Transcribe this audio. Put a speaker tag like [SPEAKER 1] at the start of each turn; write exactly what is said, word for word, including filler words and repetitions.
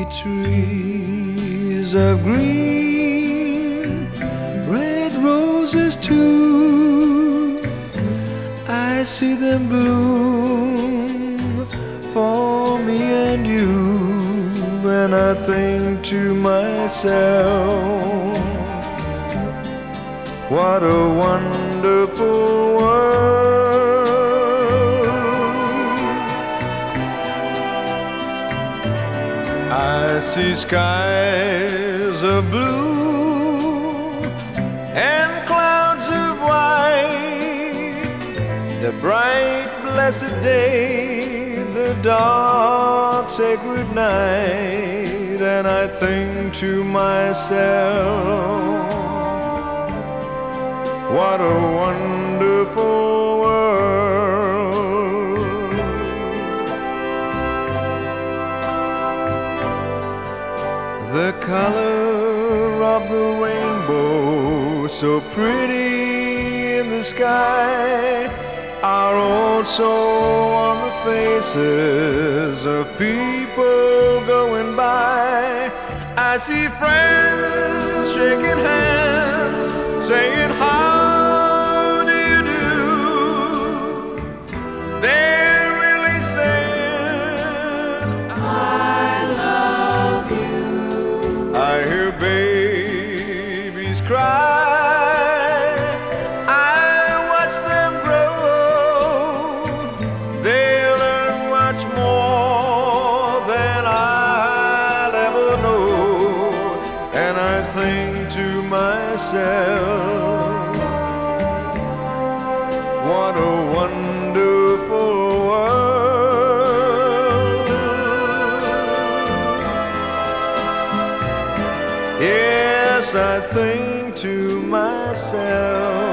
[SPEAKER 1] see trees of green, red roses too. I see them bloom for me and you, and I think to myself, what a wonderful world. I see skies of blue and clouds of white, the bright blessed day, the dark sacred night, and I think to myself, what a wonderful world. The color of the rainbow, so pretty in the sky, are also on the faces of people going by. I see friends shaking hands, saying, how do you do? They're really saying, I love you. I hear babies cry, I watch them grow. They learn much more than I'll ever know, and I think to myself, what a wonderful world. Yes, I think to myself,